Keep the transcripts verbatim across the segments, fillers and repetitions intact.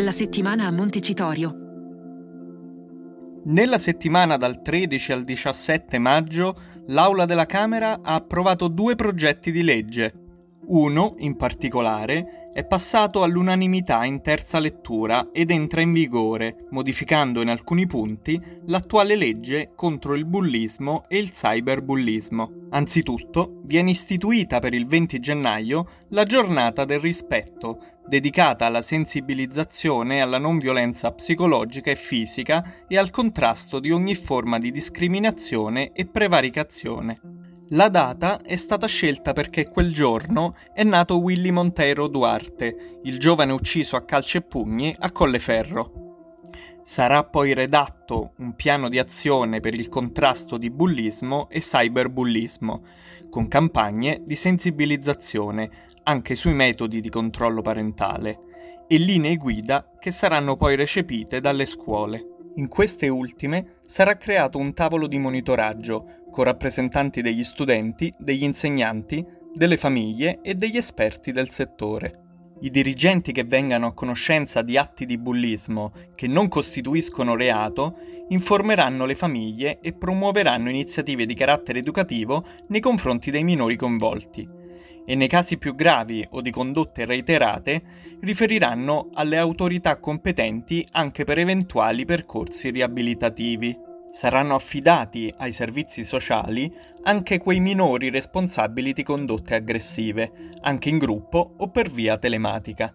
La settimana a Montecitorio. Nella settimana dal tredici al diciassette maggio, l'Aula della Camera ha approvato due progetti di legge. Uno, in particolare, è passato all'unanimità in terza lettura ed entra in vigore, modificando in alcuni punti l'attuale legge contro il bullismo e il cyberbullismo. Anzitutto, viene istituita per il venti gennaio la Giornata del Rispetto, dedicata alla sensibilizzazione alla non violenza psicologica e fisica e al contrasto di ogni forma di discriminazione e prevaricazione. La data è stata scelta perché quel giorno è nato Willy Monteiro Duarte, il giovane ucciso a calci e pugni a Colleferro. Sarà poi redatto un piano di azione per il contrasto di bullismo e cyberbullismo, con campagne di sensibilizzazione anche sui metodi di controllo parentale e linee guida che saranno poi recepite dalle scuole. In queste ultime sarà creato un tavolo di monitoraggio con rappresentanti degli studenti, degli insegnanti, delle famiglie e degli esperti del settore. I dirigenti che vengano a conoscenza di atti di bullismo che non costituiscono reato informeranno le famiglie e promuoveranno iniziative di carattere educativo nei confronti dei minori coinvolti. E nei casi più gravi o di condotte reiterate riferiranno alle autorità competenti anche per eventuali percorsi riabilitativi. Saranno affidati ai servizi sociali anche quei minori responsabili di condotte aggressive, anche in gruppo o per via telematica.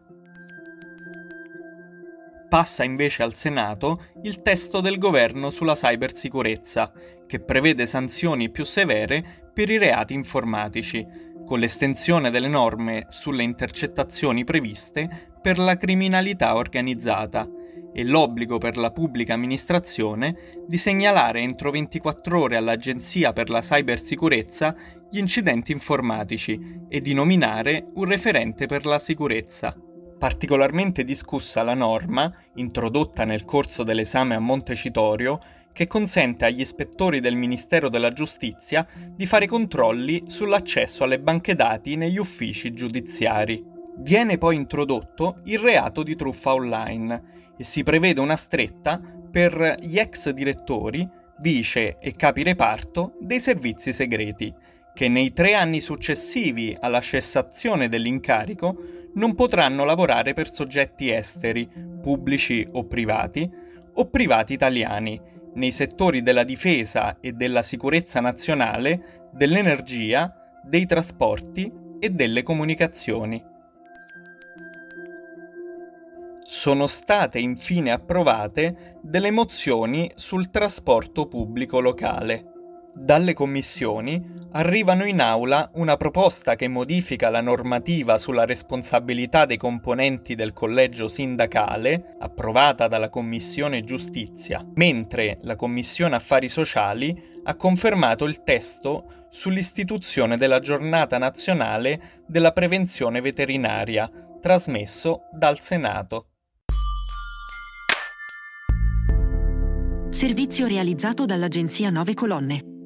Passa invece al Senato il testo del governo sulla cybersicurezza, che prevede sanzioni più severe per i reati informatici, con l'estensione delle norme sulle intercettazioni previste per la criminalità organizzata e l'obbligo per la pubblica amministrazione di segnalare entro ventiquattro ore all'Agenzia per la Cybersicurezza gli incidenti informatici e di nominare un referente per la sicurezza. Particolarmente discussa la norma, introdotta nel corso dell'esame a Montecitorio, che consente agli ispettori del Ministero della Giustizia di fare controlli sull'accesso alle banche dati negli uffici giudiziari. Viene poi introdotto il reato di truffa online e si prevede una stretta per gli ex direttori, vice e capi reparto dei servizi segreti, che nei tre anni successivi alla cessazione dell'incarico non potranno lavorare per soggetti esteri, pubblici o privati, o privati italiani, nei settori della difesa e della sicurezza nazionale, dell'energia, dei trasporti e delle comunicazioni. Sono state infine approvate delle mozioni sul trasporto pubblico locale. Dalle commissioni arrivano in aula una proposta che modifica la normativa sulla responsabilità dei componenti del collegio sindacale, approvata dalla Commissione Giustizia, mentre la Commissione Affari Sociali ha confermato il testo sull'istituzione della Giornata Nazionale della Prevenzione Veterinaria, trasmesso dal Senato. Servizio realizzato dall'Agenzia Nove Colonne.